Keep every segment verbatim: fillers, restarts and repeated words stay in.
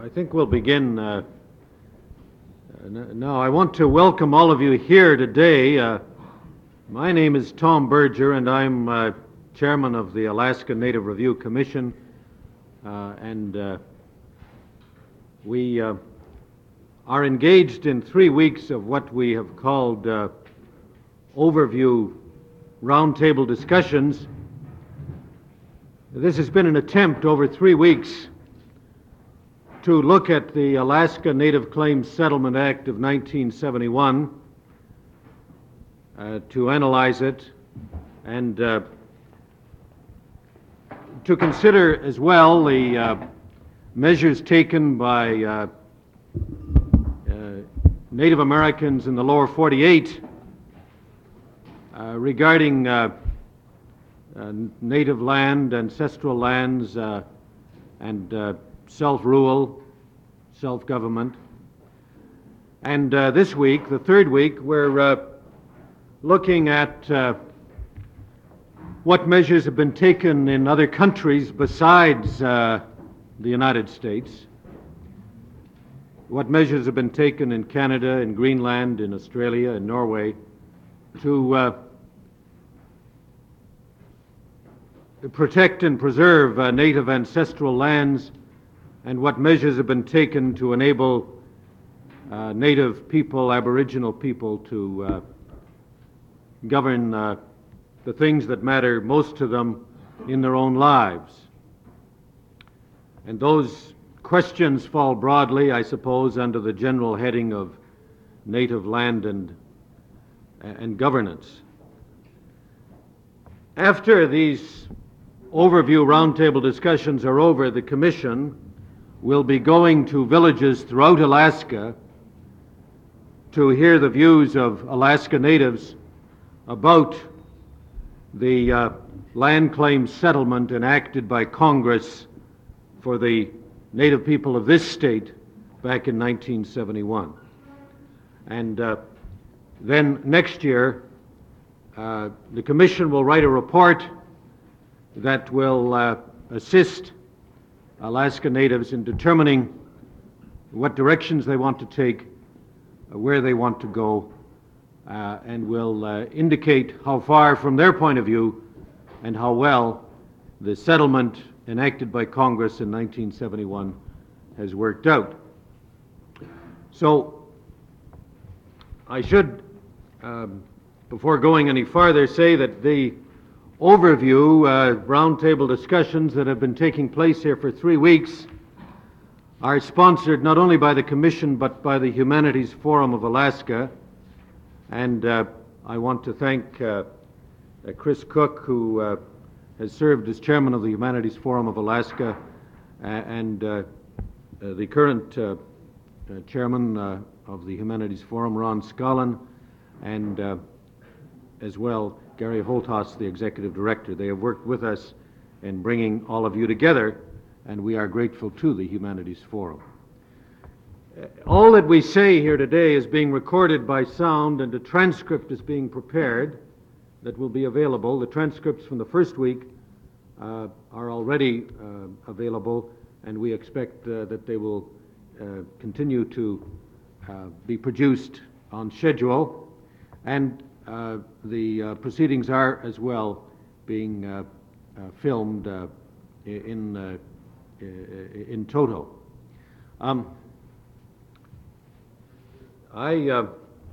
I think we'll begin. Uh, now, I want to welcome all of you here today. Uh, my name is Tom Berger, and I'm uh, chairman of the Alaska Native Review Commission. Uh, and uh, we uh, are engaged in three weeks of what we have called uh, overview roundtable discussions. This has been an attempt over three weeks to look at the Alaska Native Claims Settlement Act of nineteen seventy-one, uh, to analyze it, and uh, to consider as well the uh, measures taken by uh, uh, Native Americans in the lower forty-eight uh, regarding uh, uh, native land, ancestral lands, uh, and uh, self-rule, self-government. And uh, this week, the third week, we're uh, looking at uh, what measures have been taken in other countries besides uh, the United States, what measures have been taken in Canada, in Greenland, in Australia, in Norway, to uh, protect and preserve uh, native ancestral lands, and what measures have been taken to enable uh, Native people, Aboriginal people, to uh, govern uh, the things that matter most to them in their own lives. And those questions fall broadly, I suppose, under the general heading of native land and, and governance. After these overview roundtable discussions are over, the Commission will be going to villages throughout Alaska to hear the views of Alaska Natives about the uh, land claim settlement enacted by Congress for the Native people of this state back in nineteen seventy-one. And uh, then next year, uh, the Commission will write a report that will uh, assist Alaska Natives in determining what directions they want to take, uh, where they want to go, uh, and will uh, indicate how far from their point of view and how well the settlement enacted by Congress in nineteen seventy-one has worked out. So I should, um, before going any farther, say that the overview uh, roundtable discussions that have been taking place here for three weeks are sponsored not only by the Commission but by the Humanities Forum of Alaska. And uh, I want to thank uh, uh, Chris Cook, who uh, has served as chairman of the Humanities Forum of Alaska, uh, and uh, uh, the current uh, uh, chairman uh, of the Humanities Forum, Ron Scollin, and uh, as well Gary Holthus, the executive director. They have worked with us in bringing all of you together, and we are grateful to the Humanities Forum. Uh, all that we say here today is being recorded by sound, and a transcript is being prepared that will be available. The transcripts from the first week uh, are already uh, available, and we expect uh, that they will uh, continue to uh, be produced on schedule. And Uh, the uh, proceedings are as well being uh, uh, filmed uh, in uh, in toto. Um, I, uh,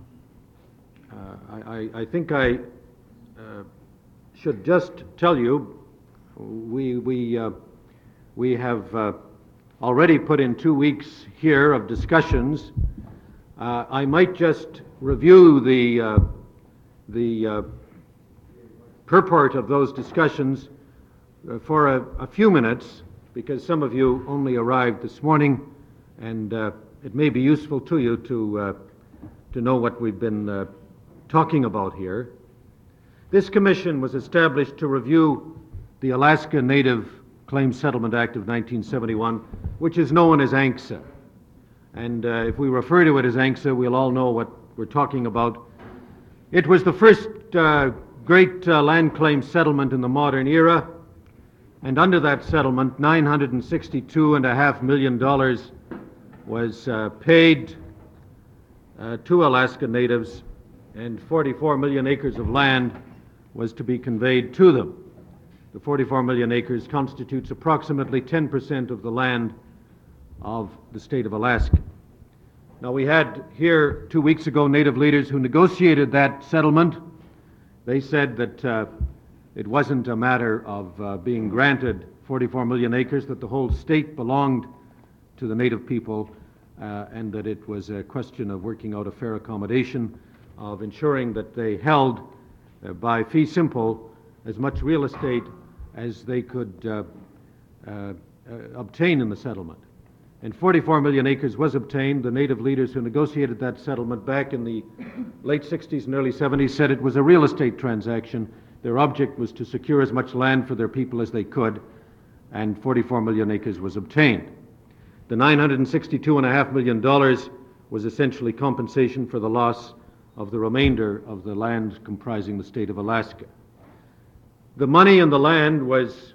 uh, I I think I uh, should just tell you we we uh, we have uh, already put in two weeks here of discussions. Uh, I might just review the uh, the uh, purport of those discussions uh, for a, a few minutes, because some of you only arrived this morning, and uh, it may be useful to you to uh, to know what we've been uh, talking about here. This commission was established to review the Alaska Native Claims Settlement Act of nineteen seventy-one, which is known as ANCSA. And uh, if we refer to it as ANCSA, we'll all know what we're talking about. It was the first uh, great uh, land claim settlement in the modern era, and under that settlement, nine hundred sixty-two point five million dollars was uh, paid uh, to Alaska Natives, and forty-four million acres of land was to be conveyed to them. The forty-four million acres constitutes approximately ten percent of the land of the state of Alaska. Now, we had here two weeks ago Native leaders who negotiated that settlement. They said that uh, it wasn't a matter of uh, being granted forty-four million acres, that the whole state belonged to the Native people, uh, and that it was a question of working out a fair accommodation, of ensuring that they held uh, by fee simple as much real estate as they could uh, uh, uh, obtain in the settlement. And forty-four million acres was obtained. The Native leaders who negotiated that settlement back in the late sixties and early seventies said it was a real estate transaction. Their object was to secure as much land for their people as they could, and forty-four million acres was obtained. The nine hundred sixty-two point five million dollars was essentially compensation for the loss of the remainder of the land comprising the state of Alaska. The money and the land was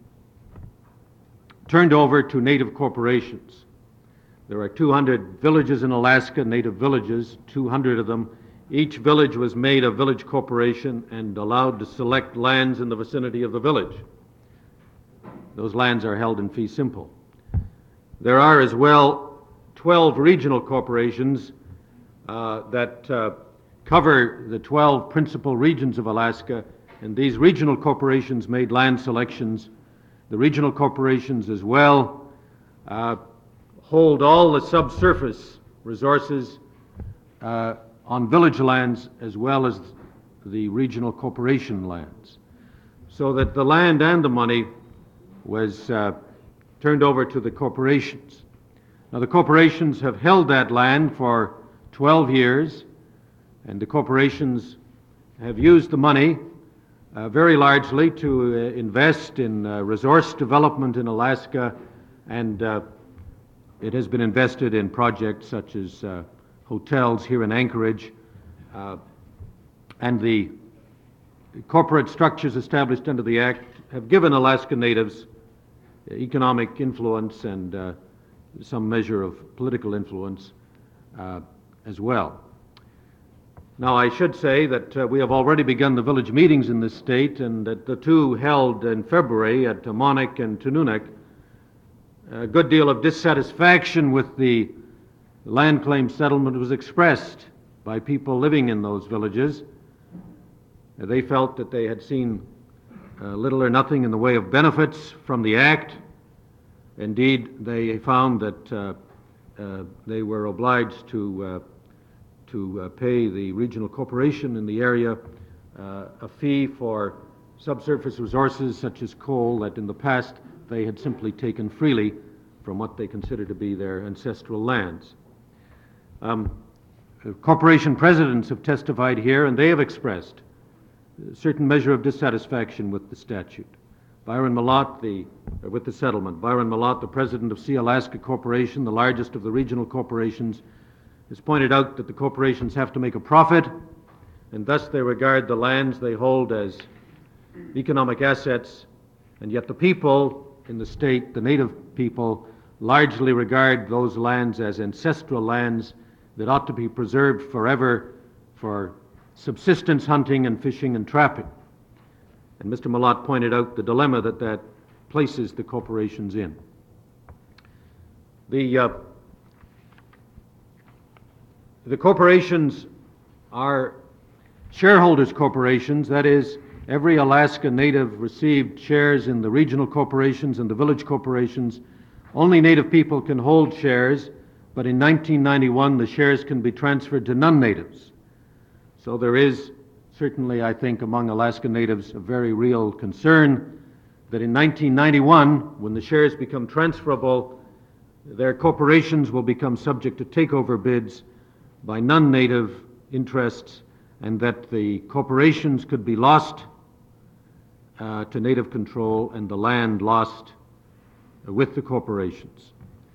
turned over to Native corporations. There are two hundred villages in Alaska, Native villages, two hundred of them. Each village was made a village corporation and allowed to select lands in the vicinity of the village. Those lands are held in fee simple. There are as well twelve regional corporations uh, that uh, cover the twelve principal regions of Alaska, and these regional corporations made land selections. The regional corporations as well uh, hold all the subsurface resources uh, on village lands as well as the regional corporation lands, so that the land and the money was uh, turned over to the corporations. Now, the corporations have held that land for twelve years, and the corporations have used the money Uh, very largely to uh, invest in uh, resource development in Alaska, and uh, it has been invested in projects such as uh, hotels here in Anchorage, uh, and the corporate structures established under the Act have given Alaska Natives economic influence and uh, some measure of political influence uh, as well. Now, I should say that uh, we have already begun the village meetings in this state, and that the two held in February at Monik and Tununuk, a good deal of dissatisfaction with the land claim settlement was expressed by people living in those villages. Uh, they felt that they had seen uh, little or nothing in the way of benefits from the Act. Indeed, they found that uh, uh, they were obliged to uh, to uh, pay the regional corporation in the area uh, a fee for subsurface resources such as coal that in the past they had simply taken freely from what they considered to be their ancestral lands. Um, corporation presidents have testified here, and they have expressed a certain measure of dissatisfaction with the statute. Byron Malott, the, uh, with the settlement. Byron Malott, the president of Sea Alaska Corporation, the largest of the regional corporations, has pointed out that the corporations have to make a profit, and thus they regard the lands they hold as economic assets, and yet the people in the state, the Native people, largely regard those lands as ancestral lands that ought to be preserved forever for subsistence hunting and fishing and trapping. And Mister Malott pointed out the dilemma that that places the corporations in. The uh, The corporations are shareholders' corporations. That is, every Alaska Native received shares in the regional corporations and the village corporations. Only Native people can hold shares, but in nineteen ninety-one the shares can be transferred to non-Natives. So there is certainly, I think, among Alaska Natives a very real concern that in nineteen ninety-one, when the shares become transferable, their corporations will become subject to takeover bids by non-Native interests, and that the corporations could be lost uh, to Native control and the land lost uh, with the corporations.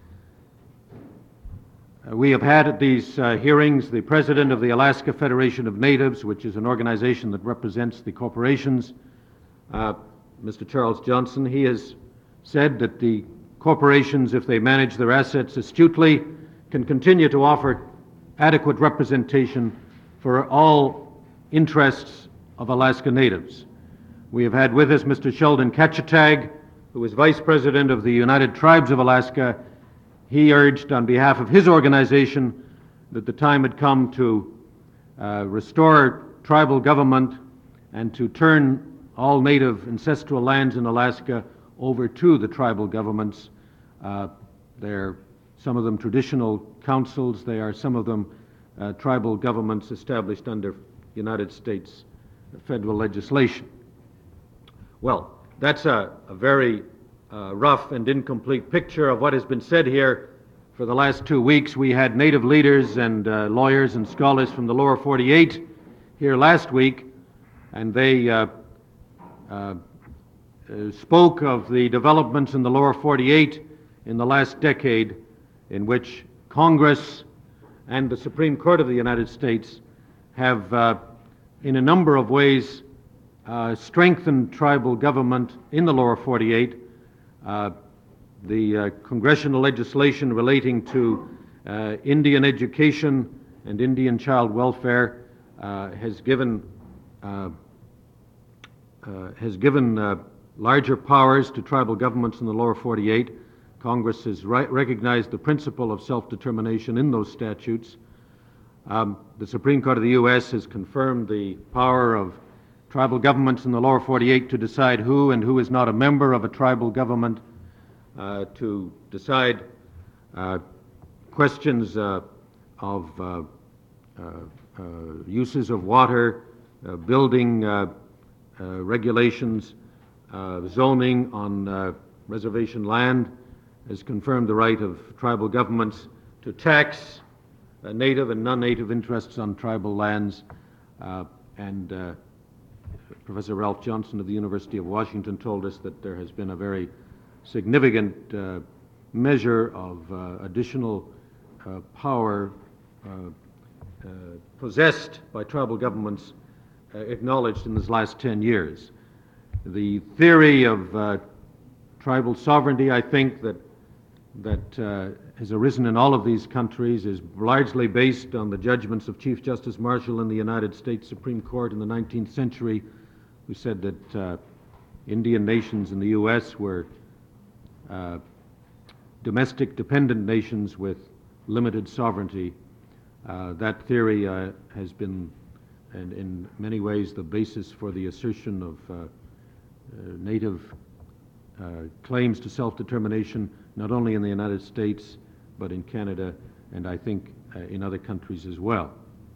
Uh, we have had at these uh, hearings the president of the Alaska Federation of Natives, which is an organization that represents the corporations, uh, Mister Charles Johnson. He has said that the corporations, if they manage their assets astutely, can continue to offer adequate representation for all interests of Alaska Natives. We have had with us Mister Sheldon Kachitag, who is Vice President of the United Tribes of Alaska. He urged on behalf of his organization that the time had come to uh, restore tribal government and to turn all native ancestral lands in Alaska over to the tribal governments. Uh, they're some of them traditional councils. They are some of them uh, tribal governments established under United States federal legislation. Well, that's a, a very uh, rough and incomplete picture of what has been said here for the last two weeks. We had Native leaders and uh, lawyers and scholars from the lower forty-eight here last week, and they uh, uh, uh, spoke of the developments in the lower forty-eight in the last decade, in which Congress and the Supreme Court of the United States have, uh, in a number of ways, uh, strengthened tribal government in the lower forty-eight. Uh, the uh, congressional legislation relating to uh, Indian education and Indian child welfare uh, has given uh, uh, has given uh, larger powers to tribal governments in the lower forty-eight. Congress has ri- recognized the principle of self-determination in those statutes. Um, the Supreme Court of the U S has confirmed the power of tribal governments in the lower forty-eight to decide who and who is not a member of a tribal government, uh, to decide uh, questions uh, of uh, uh, uh, uses of water, uh, building uh, uh, regulations, uh, zoning on uh, reservation land, has confirmed the right of tribal governments to tax uh, native and non-native interests on tribal lands. Uh, and uh, Professor Ralph Johnson of the University of Washington told us that there has been a very significant uh, measure of uh, additional uh, power uh, uh, possessed by tribal governments uh, acknowledged in this last ten years. The theory of uh, tribal sovereignty, I think, that that uh, has arisen in all of these countries is largely based on the judgments of Chief Justice Marshall in the United States Supreme Court in the nineteenth century, who said that uh, Indian nations in the U S were uh, domestic dependent nations with limited sovereignty. Uh, that theory uh, has been, and in many ways, the basis for the assertion of uh, uh, native uh, claims to self-determination, not only in the United States, but in Canada, and I think uh, in other countries as well.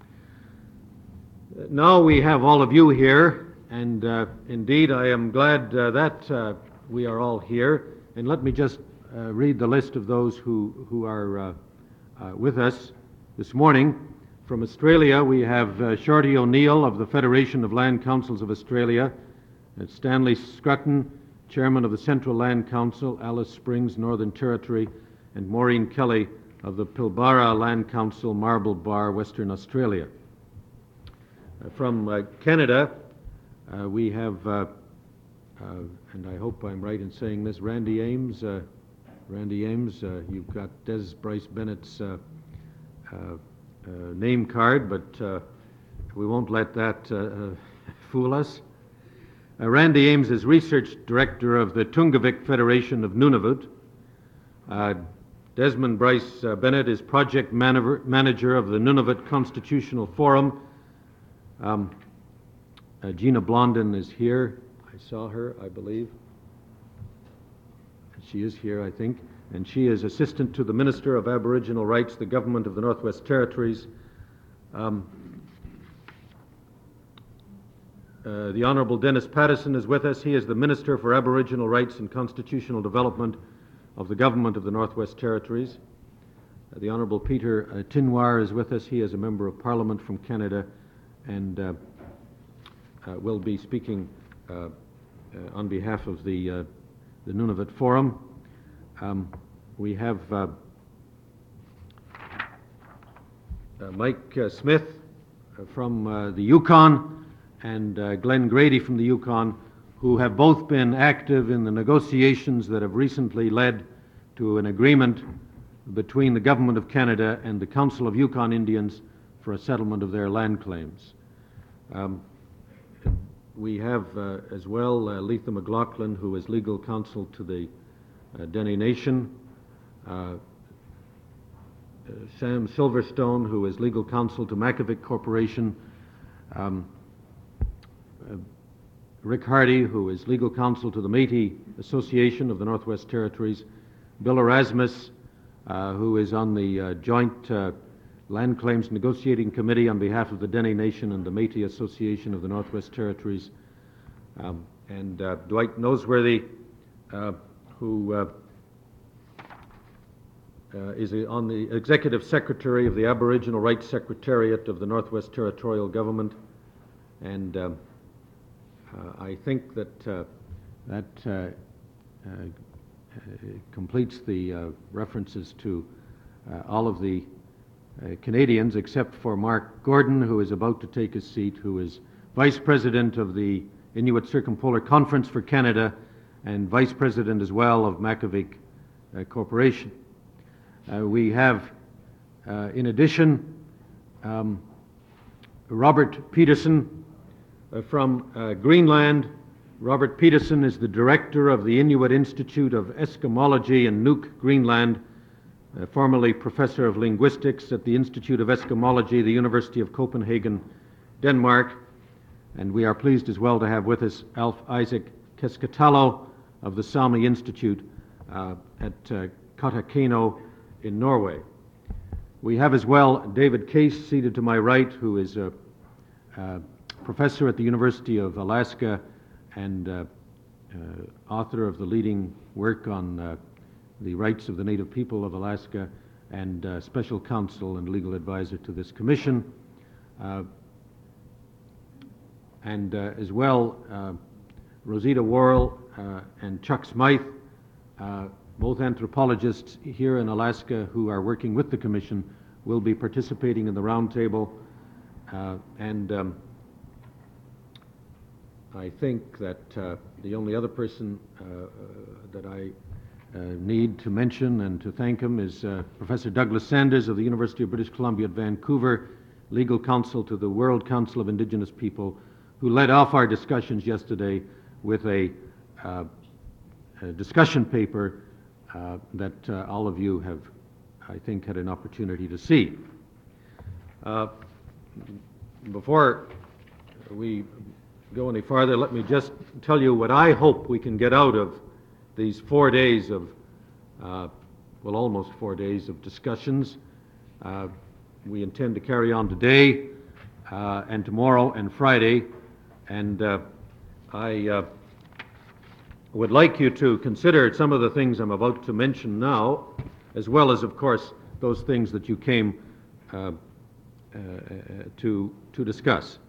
Uh, now we have all of you here, and uh, indeed I am glad uh, that uh, we are all here. And let me just uh, read the list of those who, who are uh, uh, with us this morning. From Australia, we have uh, Shorty O'Neill of the Federation of Land Councils of Australia, and Stanley Scrutton, Chairman of the Central Land Council, Alice Springs, Northern Territory, and Maureen Kelly of the Pilbara Land Council, Marble Bar, Western Australia. Uh, from uh, Canada, uh, we have, uh, uh, and I hope I'm right in saying this, Randy Ames. Uh, Randy Ames, uh, you've got Des Bryce Bennett's uh, uh, uh, name card, but uh, we won't let that uh, uh, fool us. Uh, Randy Ames is Research Director of the Tungavik Federation of Nunavut. Uh, Desmond Bryce uh, Bennett is Project Manager, Manager of the Nunavut Constitutional Forum. Um, uh, Gina Blondin is here. I saw her, I believe. She is here, I think. And she is Assistant to the Minister of Aboriginal Rights, the Government of the Northwest Territories. Um, Uh, the Honourable Dennis Pattison is with us. He is the Minister for Aboriginal Rights and Constitutional Development of the Government of the Northwest Territories. Uh, the Honourable Peter uh, Tinwar is with us. He is a Member of Parliament from Canada and uh, uh, will be speaking uh, uh, on behalf of the, uh, the Nunavut Forum. Um, we have uh, uh, Mike uh, Smith uh, from uh, the Yukon, and uh, Glenn Grady from the Yukon, who have both been active in the negotiations that have recently led to an agreement between the Government of Canada and the Council of Yukon Indians for a settlement of their land claims. Um, we have uh, as well uh, Letha McLaughlin, who is legal counsel to the uh, Dene Nation, uh, Uh, Sam Silverstone, who is legal counsel to Makivik Corporation, um, uh, Rick Hardy, who is legal counsel to the Métis Association of the Northwest Territories, Bill Erasmus, uh, who is on the uh, Joint uh, Land Claims Negotiating Committee on behalf of the Dene Nation and the Métis Association of the Northwest Territories, um, and uh, Dwight Noseworthy, uh, who uh, Uh, is on the Executive Secretary of the Aboriginal Rights Secretariat of the Northwest Territorial Government, and um, uh, I think that uh, that uh, uh, completes the uh, references to uh, all of the uh, Canadians except for Mark Gordon, who is about to take his seat, who is Vice President of the Inuit Circumpolar Conference for Canada and Vice President as well of Makivik uh, Corporation. Uh, we have, uh, in addition, um, Robert Peterson uh, from uh, Greenland. Robert Peterson is the director of the Inuit Institute of Eskimology in Nuuk, Greenland, uh, formerly professor of linguistics at the Institute of Eskimology, the University of Copenhagen, Denmark. And we are pleased as well to have with us Alf Isaac Keskitalo of the Sami Institute uh, at uh, Kautokeino in Norway. We have as well David Case seated to my right, who is a, a professor at the University of Alaska and uh, uh, author of the leading work on uh, the rights of the Native people of Alaska and uh, special counsel and legal advisor to this commission. Uh, and uh, as well, uh, Rosita Worrell uh, and Chuck Smythe, uh, both anthropologists here in Alaska who are working with the Commission, will be participating in the roundtable. Uh, and um, I think that uh, the only other person uh, uh, that I uh, need to mention and to thank him is uh, Professor Douglas Sanders of the University of British Columbia at Vancouver, legal counsel to the World Council of Indigenous People, who led off our discussions yesterday with a, uh, a discussion paper Uh, that uh, all of you have, I think, had an opportunity to see. Uh, before we go any farther, let me just tell you what I hope we can get out of these four days of, uh, well, almost four days of discussions. Uh, we intend to carry on today uh, and tomorrow and Friday, and uh, I uh, would like you to consider some of the things I'm about to mention now, as well as, of course, those things that you came uh, uh, to, to discuss.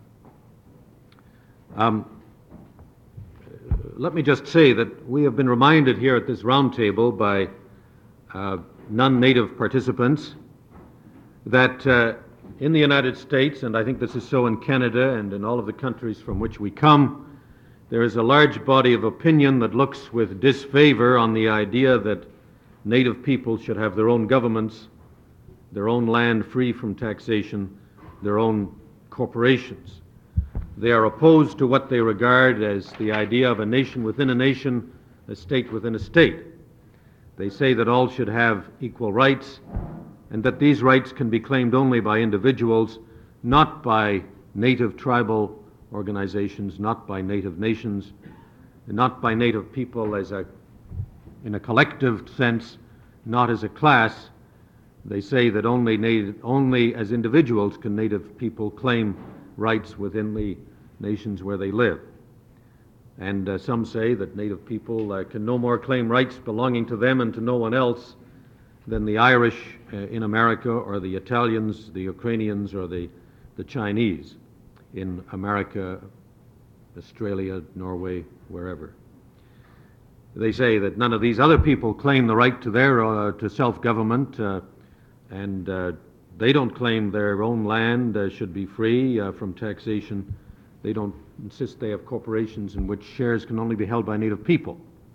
Um, let me just say that we have been reminded here at this roundtable by uh, non-native participants that uh, in the United States, and I think this is so in Canada and in all of the countries from which we come, there is a large body of opinion that looks with disfavor on the idea that Native people should have their own governments, their own land free from taxation, their own corporations. They are opposed to what they regard as the idea of a nation within a nation, a state within a state. They say that all should have equal rights, and that these rights can be claimed only by individuals, not by native tribal organizations, not by native nations, not by native people as a, in a collective sense, not as a class. They say that only native, only as individuals can native people claim rights within the nations where they live. And uh, some say that native people uh, can no more claim rights belonging to them and to no one else than the Irish uh, in America, or the Italians, the Ukrainians, or the, the Chinese in America, Australia, Norway, wherever. They say that none of these other people claim the right to their uh, to self-government, uh, and uh, they don't claim their own land uh, should be free uh, from taxation. They don't insist they have corporations in which shares can only be held by native people.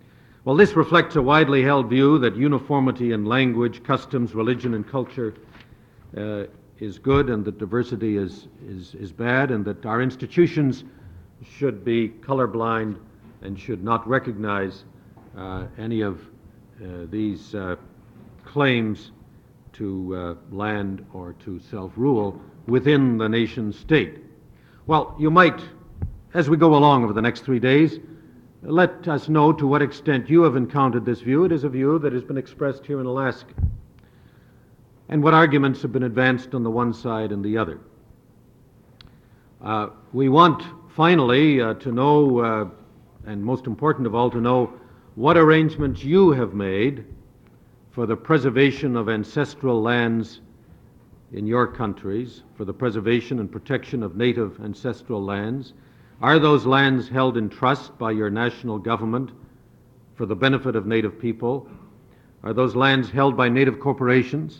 Well, this reflects a widely held view that uniformity in language, customs, religion, and culture uh, is good, and that diversity is, is, is bad, and that our institutions should be colorblind and should not recognize uh, any of uh, these uh, claims to uh, land or to self-rule within the nation state. Well, you might, as we go along over the next three days, let us know to what extent you have encountered this view. It is a view that has been expressed here in Alaska, and what arguments have been advanced on the one side and the other. Uh, we want, finally, uh, to know, uh, and most important of all, to know what arrangements you have made for the preservation of ancestral lands in your countries, for the preservation and protection of native ancestral lands. Are those lands held in trust by your national government for the benefit of native people? Are those lands held by native corporations?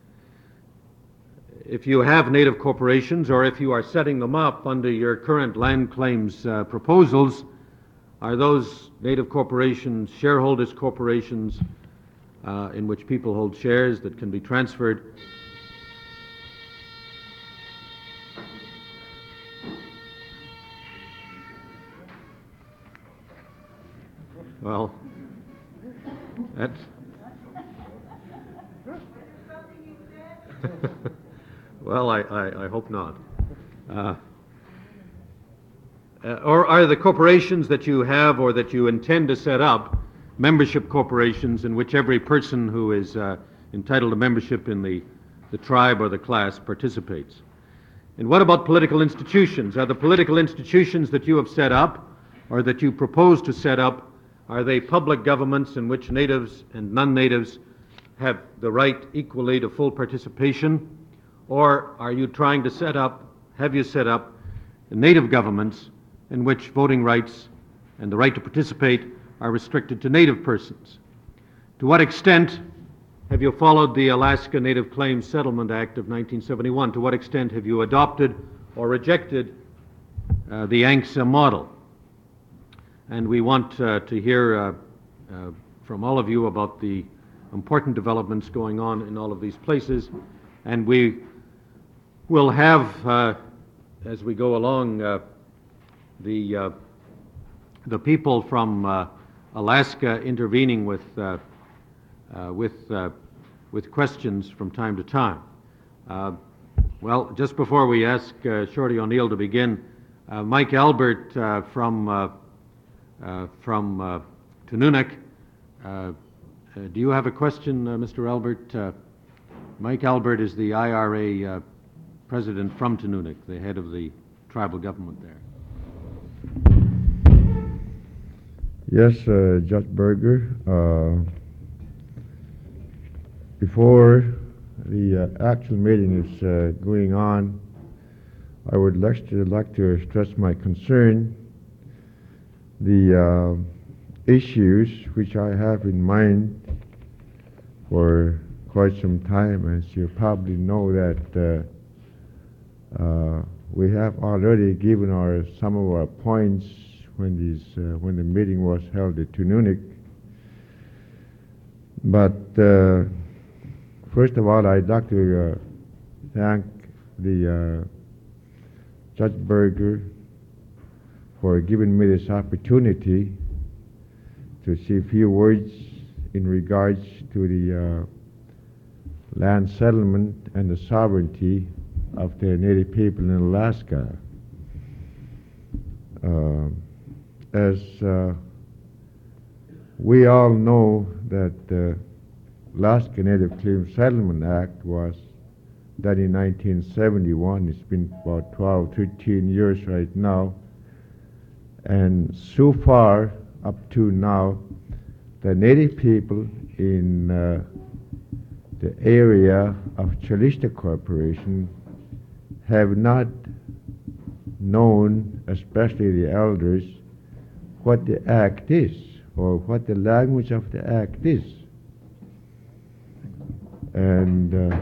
If you have native corporations, or if you are setting them up under your current land claims uh, proposals, are those native corporations shareholders corporations uh, in which people hold shares that can be transferred? Well, that's... well, I, I, I hope not. Uh, uh, or are the corporations that you have or that you intend to set up membership corporations in which every person who is uh, entitled to membership in the, the tribe or the class participates? And what about political institutions? Are the political institutions that you have set up or that you propose to set up, are they public governments in which natives and non-natives have the right equally to full participation? Or are you trying to set up, have you set up, native governments in which voting rights and the right to participate are restricted to native persons? To what extent have you followed the Alaska Native Claims Settlement Act of nineteen seventy-one? To what extent have you adopted or rejected uh, the A N C S A model? And we want uh, to hear uh, uh, from all of you about the important developments going on in all of these places. And we will have, uh, as we go along, uh, the, uh, the people from uh, Alaska intervening with, uh, uh, with, uh, with questions from time to time. Uh, well, just before we ask uh, Shorty O'Neill to begin, uh, Mike Albert uh, from uh, Uh, from uh, Tununuk. Uh, uh, do you have a question, uh, Mister Albert? Uh, Mike Albert is the I R A uh, president from Tununuk, the head of the tribal government there. Yes, uh, Judge Berger. Uh, before the uh, actual meeting is uh, going on, I would like to, like to express my concern. The uh, issues which I have in mind for quite some time, as you probably know, that uh, uh, we have already given our some of our points when these uh, when the meeting was held at Tununuk. But uh, first of all, I'd like to uh, thank the uh, Judge Berger for giving me this opportunity to say a few words in regards to the uh, land settlement and the sovereignty of the native people in Alaska. Uh, as uh, we all know that the Alaska Native Claims Settlement Act was done in nineteen seventy-one. It's been about twelve, thirteen years right now. And so far, up to now, the native people in uh, the area of Calista Corporation have not known, especially the elders, what the act is, or what the language of the act is. And uh,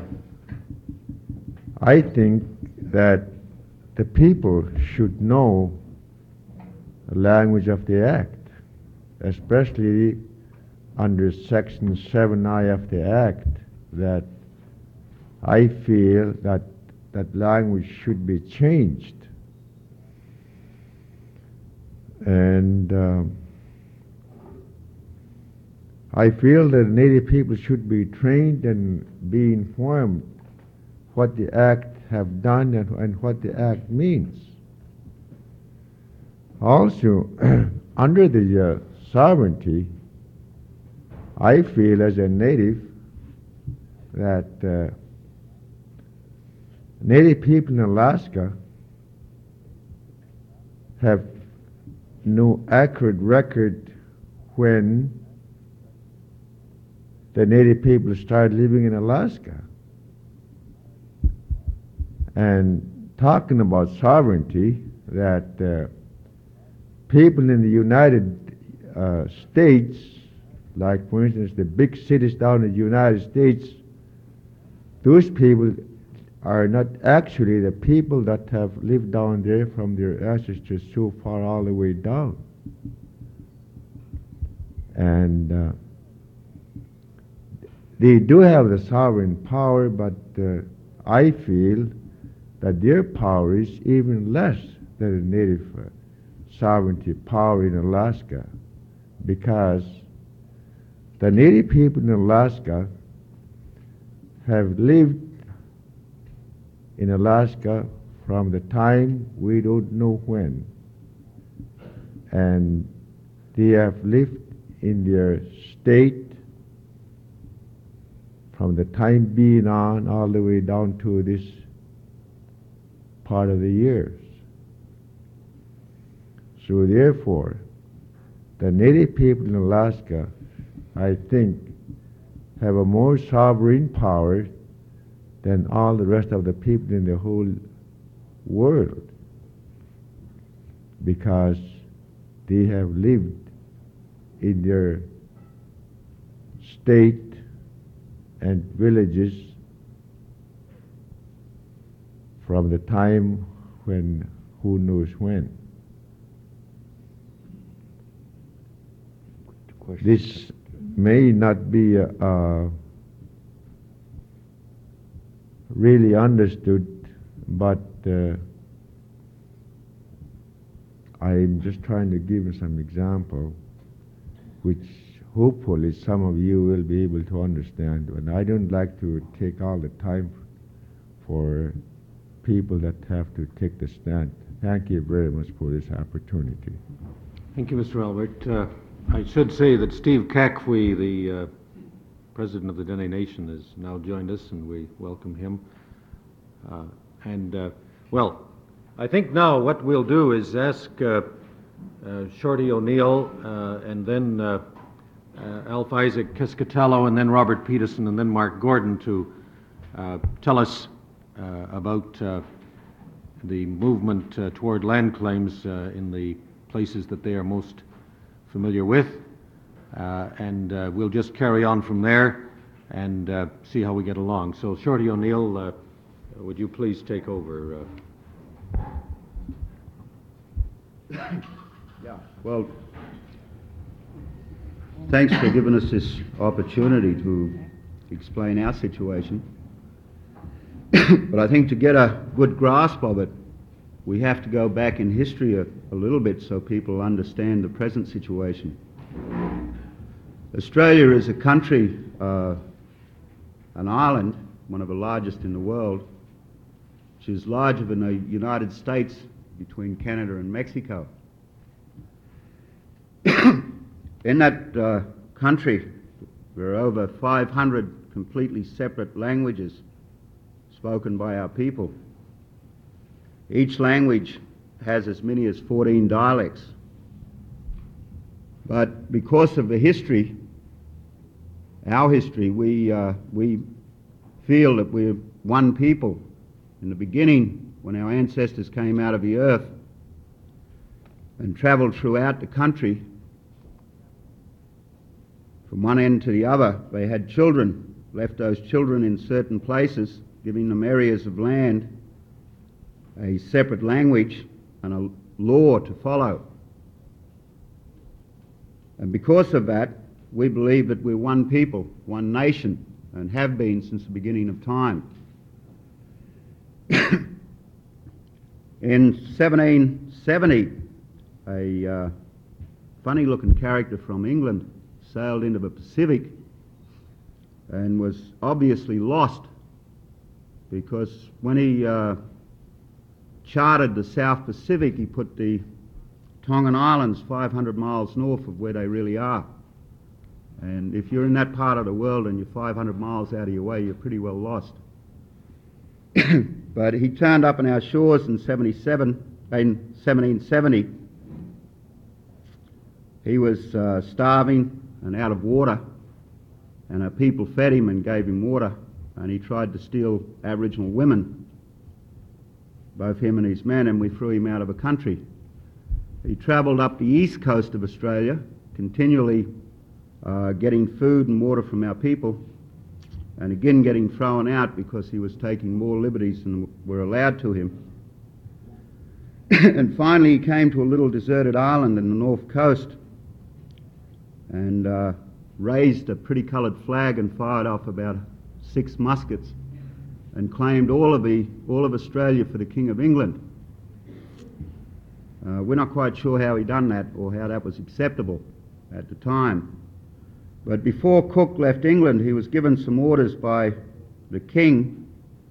I think that the people should know the language of the act, especially under Section seven I of the Act that I feel that that language should be changed. And um, I feel that Native people should be trained and be informed what the Act have done and, and what the Act means. Also, under the uh, sovereignty, I feel as a native that uh, Native people in Alaska have no accurate record when the Native people started living in Alaska. And talking about sovereignty, that uh, people in the United uh, States, like for instance the big cities down in the United States, those people are not actually the people that have lived down there from their ancestors so far all the way down. And uh, they do have the sovereign power, but uh, I feel that their power is even less than the native uh, sovereignty power in Alaska, because the Native people in Alaska have lived in Alaska from the time we don't know when, and they have lived in their state from the time being on all the way down to this part of the years. So therefore, the Native people in Alaska, I think, have a more sovereign power than all the rest of the people in the whole world, because they have lived in their state and villages from the time when, who knows when. This may not be uh, uh, really understood, but uh, I'm just trying to give you some example, which hopefully some of you will be able to understand. And I don't like to take all the time for people that have to take the stand. Thank you very much for this opportunity. Thank you, Mister Albert. Uh, I should say that Steve Kakwe, the uh, president of the Dene Nation, has now joined us, and we welcome him. Uh, and, uh, well, I think now what we'll do is ask uh, uh, Shorty O'Neill uh, and then uh, uh, Alf Isaac Kiscatello and then Robert Peterson and then Mark Gordon to uh, tell us uh, about uh, the movement uh, toward land claims uh, in the places that they are most familiar with. Uh, and uh, we'll just carry on from there and uh, see how we get along. So, Shorty O'Neill, uh, would you please take over? Uh... Yeah. Well, thanks for giving us this opportunity to explain our situation. But I think to get a good grasp of it, we have to go back in history a, a little bit so people understand the present situation. Australia is a country, uh, an island, one of the largest in the world, which is larger than the United States between Canada and Mexico. In that uh, country, there are over five hundred completely separate languages spoken by our people. Each language has as many as fourteen dialects. But because of the history, our history, we, uh, we feel that we're one people. In the beginning, when our ancestors came out of the earth and travelled throughout the country, from one end to the other, they had children, left those children in certain places, giving them areas of land, a separate language, and a law to follow. And because of that, we believe that we're one people, one nation, and have been since the beginning of time. In seventeen seventy, a uh, funny-looking character from England sailed into the Pacific and was obviously lost, because when he uh, charted the South Pacific, he put the Tongan Islands five hundred miles north of where they really are. And if you're in that part of the world and you're five hundred miles out of your way, you're pretty well lost. But he turned up on our shores in seventy-seven, in seventeen seventy. He was uh, starving and out of water, and our people fed him and gave him water, and he tried to steal Aboriginal women, both him and his men, and we threw him out of the country. He travelled up the east coast of Australia, continually uh, getting food and water from our people, and again getting thrown out because he was taking more liberties than were allowed to him. And finally he came to a little deserted island in the north coast and uh, raised a pretty coloured flag and fired off about six muskets and claimed all of, the, all of Australia for the King of England. Uh, we're not quite sure how he done that or how that was acceptable at the time. But before Cook left England, he was given some orders by the King.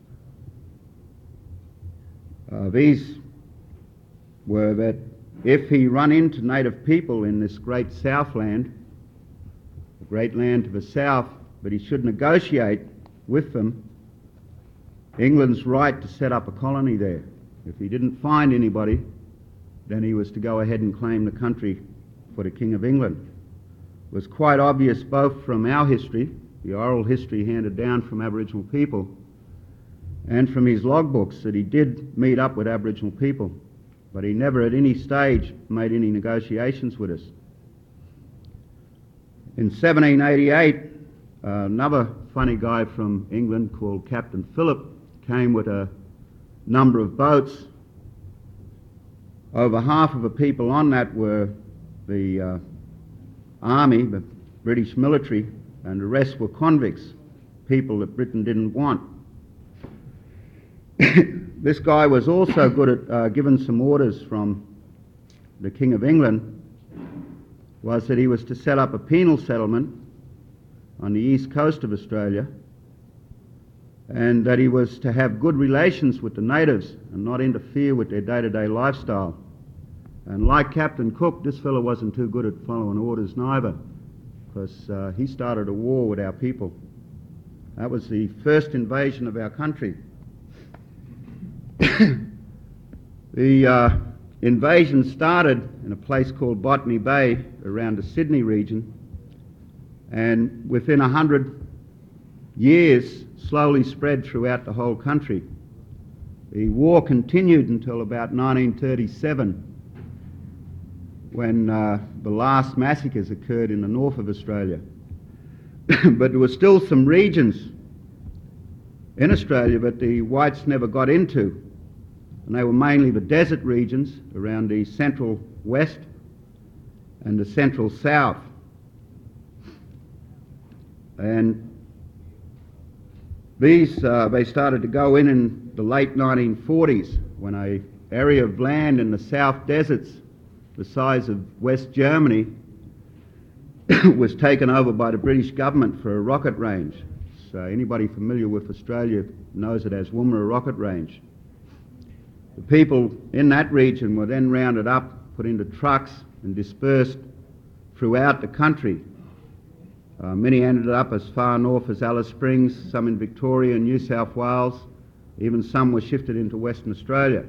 Uh, these were that if he run into native people in this great Southland, the great land to the south, but he should negotiate with them England's right to set up a colony there. If he didn't find anybody, then he was to go ahead and claim the country for the King of England. It was quite obvious both from our history, the oral history handed down from Aboriginal people, and from his logbooks that he did meet up with Aboriginal people, but he never at any stage made any negotiations with us. In seventeen eighty-eight, uh, another funny guy from England called Captain Phillip came with a number of boats. Over half of the people on that were the uh, army, the British military, and the rest were convicts, people that Britain didn't want. This guy was also good at uh, giving some orders from the King of England, was that he was to set up a penal settlement on the east coast of Australia, and that he was to have good relations with the natives and not interfere with their day-to-day lifestyle. And like Captain Cook, this fellow wasn't too good at following orders neither, because uh, he started a war with our people. That was the first invasion of our country. The uh, invasion started in a place called Botany Bay around the Sydney region, and within a hundred years slowly spread throughout the whole country. The war continued until about nineteen thirty-seven, when uh, the last massacres occurred in the north of Australia. But there were still some regions in Australia that the whites never got into, and they were mainly the desert regions around the central west and the central south. And these, uh, they started to go in in the late nineteen forties, when an area of land in the south deserts the size of West Germany was taken over by the British government for a rocket range. So anybody familiar with Australia knows it as Woomera Rocket Range. The people in that region were then rounded up, put into trucks and dispersed throughout the country. Uh, many ended up as far north as Alice Springs, some in Victoria and New South Wales, even some were shifted into Western Australia.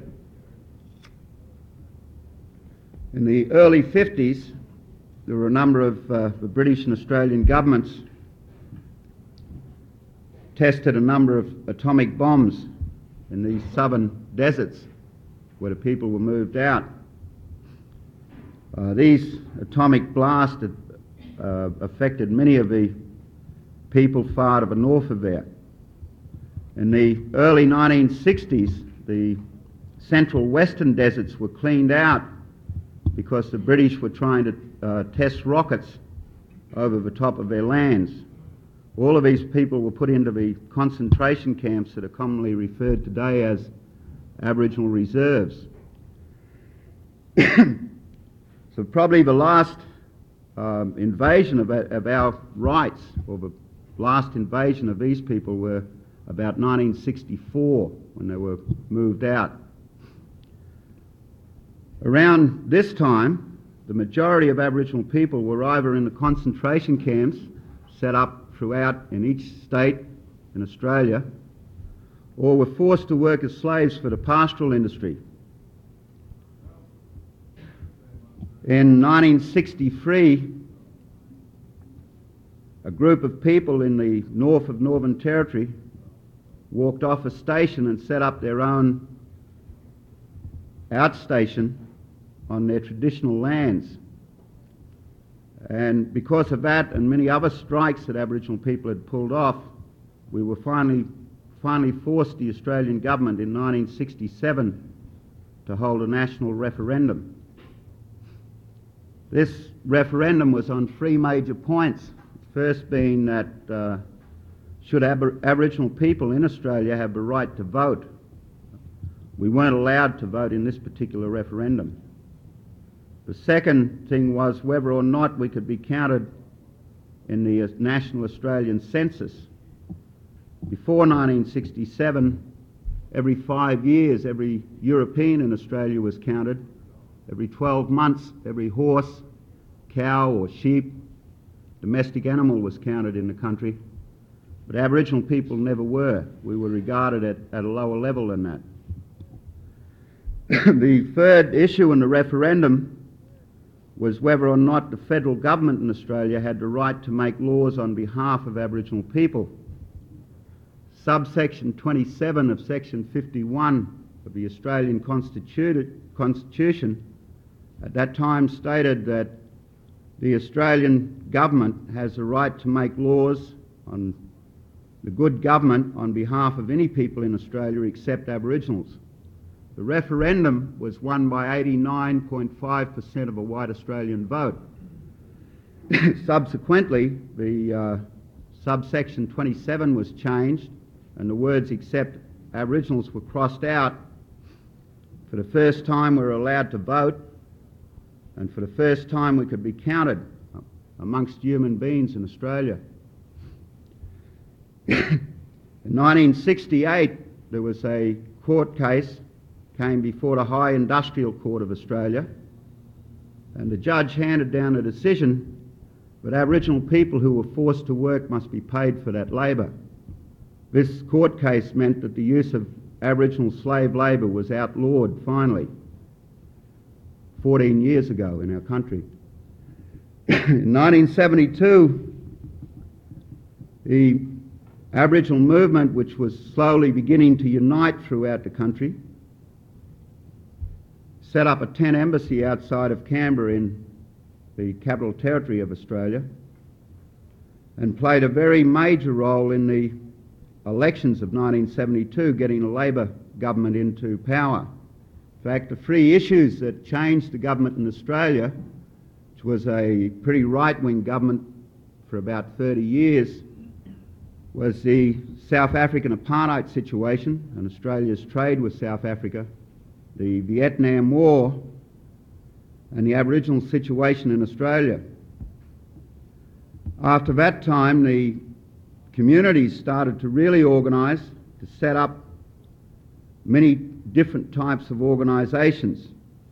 In the early fifties, there were a number of uh, the British and Australian governments tested a number of atomic bombs in these southern deserts where the people were moved out. Uh, these atomic blasts had uh, affected many of the people far to the north of there. In the early nineteen sixties, the central western deserts were cleaned out because the British were trying to uh, test rockets over the top of their lands. All of these people were put into the concentration camps that are commonly referred today as Aboriginal reserves. So probably the last um, invasion of, of our rights, or the last invasion of these people, were about nineteen sixty-four, when they were moved out. Around this time, the majority of Aboriginal people were either in the concentration camps set up throughout in each state in Australia, or were forced to work as slaves for the pastoral industry. In nineteen sixty-three, a group of people in the north of Northern Territory walked off a station and set up their own outstation on their traditional lands. And because of that and many other strikes that Aboriginal people had pulled off, we were finally, finally forced the Australian government in nineteen sixty-seven to hold a national referendum. This referendum was on three major points. First being that uh, should Abor- Aboriginal people in Australia have the right to vote? We weren't allowed to vote in this particular referendum. The second thing was whether or not we could be counted in the uh, National Australian Census. Before nineteen sixty-seven, every five years, every European in Australia was counted. Every twelve months, every horse, cow or sheep, domestic animal was counted in the country. But Aboriginal people never were. We were regarded at, at a lower level than that. The third issue in the referendum was whether or not the federal government in Australia had the right to make laws on behalf of Aboriginal people. Subsection twenty-seven of section fifty-one of the Australian Constitu- Constitution at that time stated that the Australian government has the right to make laws on the good government on behalf of any people in Australia except Aboriginals. The referendum was won by eighty-nine point five percent of a white Australian vote. Subsequently, the uh, subsection twenty-seven was changed and the words except Aboriginals were crossed out. For the first time we were allowed to vote, and for the first time we could be counted amongst human beings in Australia. In nineteen sixty-eight there was a court case came before the High Industrial Court of Australia, and the judge handed down a decision that Aboriginal people who were forced to work must be paid for that labour. This court case meant that the use of Aboriginal slave labour was outlawed finally, fourteen years ago in our country. In nineteen seventy-two, the Aboriginal movement, which was slowly beginning to unite throughout the country, set up a tent embassy outside of Canberra in the Capital Territory of Australia and played a very major role in the elections of nineteen seventy-two, getting a Labor government into power. In fact, the three issues that changed the government in Australia, which was a pretty right-wing government for about thirty years, was the South African apartheid situation and Australia's trade with South Africa, the Vietnam War, and the Aboriginal situation in Australia. After that time, the communities started to really organise, to set up many different types of organisations.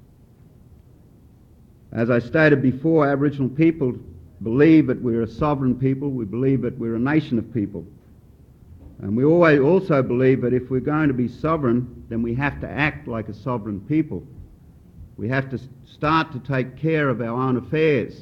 As I stated before, Aboriginal people believe that we're a sovereign people, we believe that we're a nation of people. And we always also believe that if we're going to be sovereign, then we have to act like a sovereign people. We have to start to take care of our own affairs.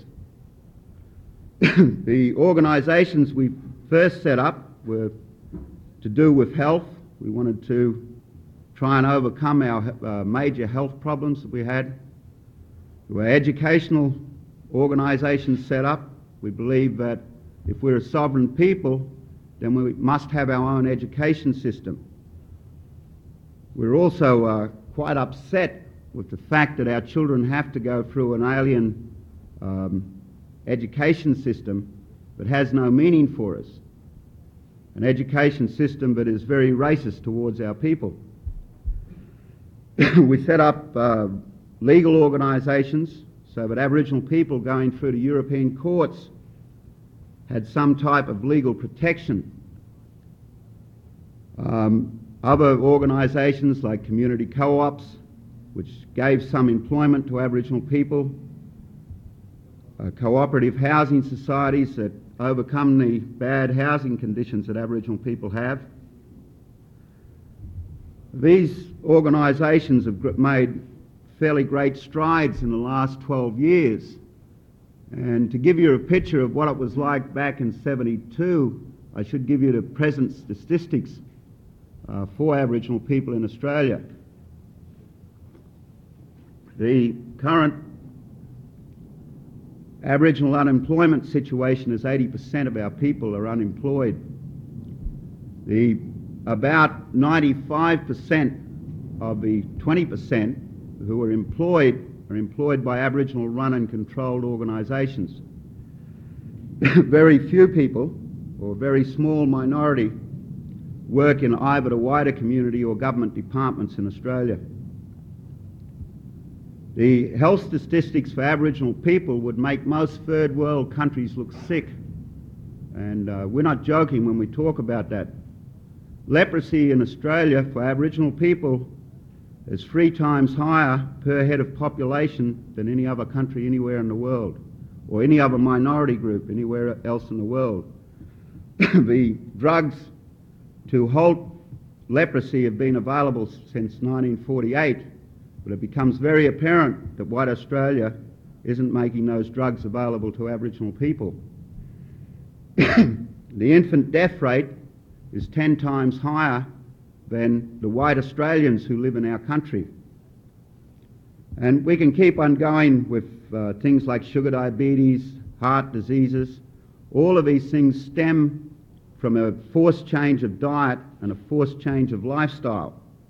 The organisations we first set up were to do with health. We wanted to try and overcome our uh, major health problems that we had. There were educational organisations set up. We believe that if we're a sovereign people, then we must have our own education system. We're also uh, quite upset with the fact that our children have to go through an alien um, education system that has no meaning for us, an education system that is very racist towards our people. We set up uh, legal organisations so that Aboriginal people going through the European courts had some type of legal protection. Um, other organisations like community co-ops, which gave some employment to Aboriginal people, uh, cooperative housing societies that overcome the bad housing conditions that Aboriginal people have. These organisations have gr- made fairly great strides in the last twelve years. And to give you a picture of what it was like back in seventy-two, I should give you the present statistics uh, for Aboriginal people in Australia. The current Aboriginal unemployment situation is eighty percent of our people are unemployed. The about ninety-five percent of the twenty percent who are employed are employed by Aboriginal run and controlled organisations. Very few people, or a very small minority, work in either the wider community or government departments in Australia. The health statistics for Aboriginal people would make most third world countries look sick. And uh, we're not joking when we talk about that. Leprosy in Australia for Aboriginal people is three times higher per head of population than any other country anywhere in the world, or any other minority group anywhere else in the world. The drugs to halt leprosy have been available since nineteen forty-eight, but it becomes very apparent that white Australia isn't making those drugs available to Aboriginal people. The infant death rate is ten times higher than the white Australians who live in our country. And we can keep on going with uh, things like sugar diabetes, heart diseases. All of these things stem from a forced change of diet and a forced change of lifestyle.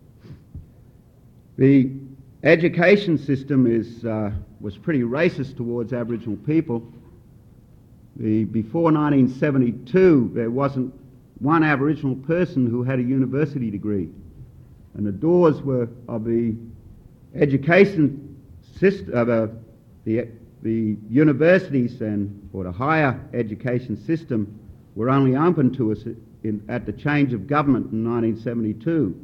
The education system is, uh, was pretty racist towards Aboriginal people. The, before nineteen seventy-two, there wasn't one Aboriginal person who had a university degree, and the doors were of the education system, uh, the, the, the universities and or the higher education system were only open to us in, at the change of government in nineteen seventy-two.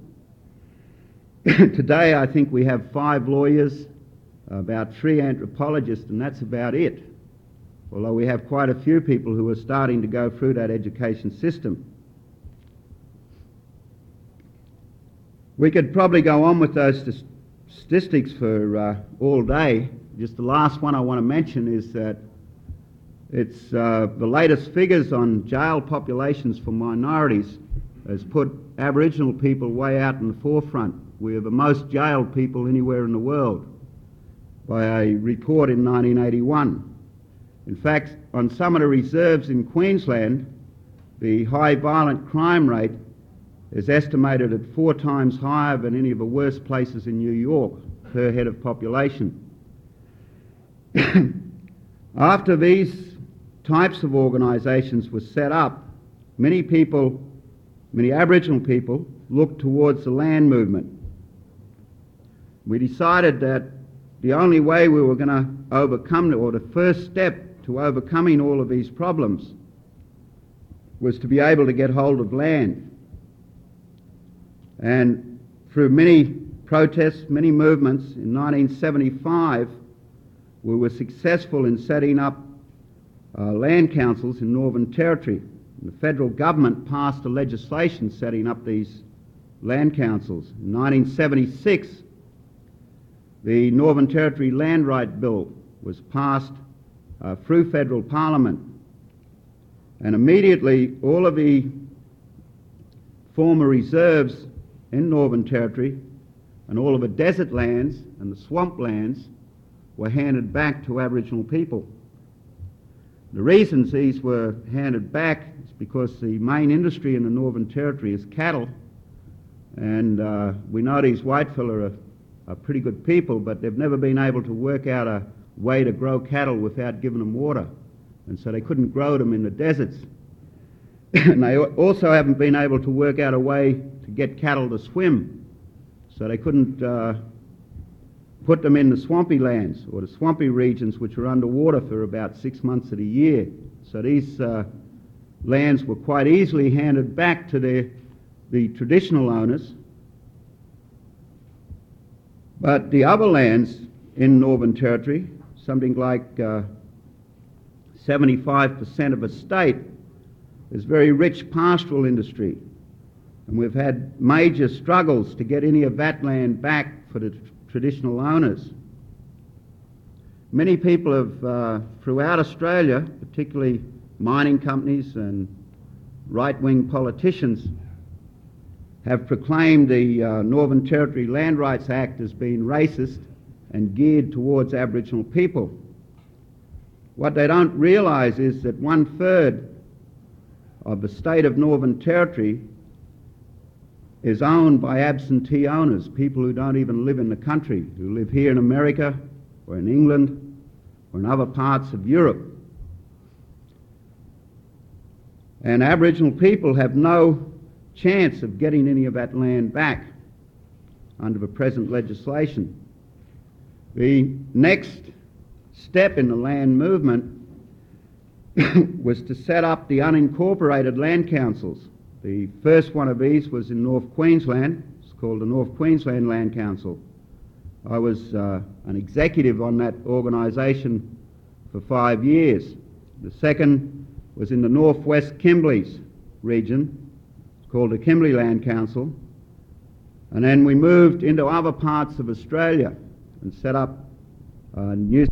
Today I think we have five lawyers, about three anthropologists, and that's about it, although we have quite a few people who are starting to go through that education system. We could probably go on with those st- statistics for uh, all day. Just the last one I want to mention is that it's uh, the latest figures on jail populations for minorities has put Aboriginal people way out in the forefront. We are the most jailed people anywhere in the world by a report in nineteen eighty-one. In fact, on some of the reserves in Queensland, the high violent crime rate is estimated at four times higher than any of the worst places in New York per head of population. After these types of organisations were set up, many people, many Aboriginal people, looked towards the land movement. We decided that the only way we were going to overcome, or the first step to overcoming all of these problems, was to be able to get hold of land. And through many protests, many movements, in nineteen seventy-five, we were successful in setting up uh, land councils in Northern Territory. And the federal government passed a legislation setting up these land councils. In nineteen seventy-six, the Northern Territory Land Right Bill was passed uh, through federal parliament. And immediately all of the former reserves in Northern Territory and all of the desert lands and the swamp lands were handed back to Aboriginal people. The reasons these were handed back is because the main industry in the Northern Territory is cattle, and uh, we know these whitefella are, are pretty good people, but they've never been able to work out a way to grow cattle without giving them water. and so they couldn't grow them in the deserts. And they also haven't been able to work out a way to get cattle to swim, so they couldn't uh, put them in the swampy lands or the swampy regions which were underwater for about six months of the year. So these uh, lands were quite easily handed back to their, the traditional owners. But the other lands in Northern Territory, something like uh, seventy-five percent of a state, is very rich pastoral industry. And we've had major struggles to get any of that land back for the tr- traditional owners. Many people have, uh, throughout Australia, particularly mining companies and right-wing politicians, have proclaimed the uh, Northern Territory Land Rights Act as being racist and geared towards Aboriginal people. What they don't realise is that one-third of the state of Northern Territory is owned by absentee owners, people who don't even live in the country, who live here in America or in England or in other parts of Europe. And Aboriginal people have no chance of getting any of that land back under the present legislation. The next step in the land movement was to set up the unincorporated land councils. The first one of these was in North Queensland. It's called the North Queensland Land Council. I was uh, an executive on that organisation for five years. The second was in the Northwest Kimberleys region. It's called the Kimberley Land Council. And then we moved into other parts of Australia and set up uh, New